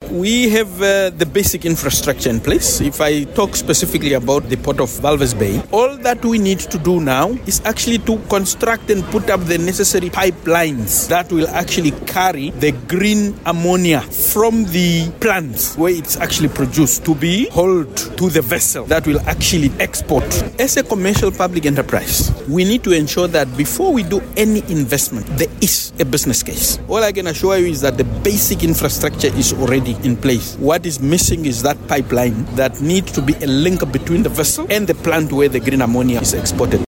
We have the basic infrastructure in place. If I talk specifically about the port of Walvis Bay, all that we need to do now is actually to construct and put up the necessary pipelines that will actually carry the green ammonia from the plants where it's actually produced to be hauled to the vessel that will actually export. As a commercial public enterprise, we need to ensure that before we do any investment, there is a business case. All I can assure you is that the basic infrastructure is already in place. What is missing is that pipeline that needs to be a link between the vessel and the plant where the green ammonia is exported.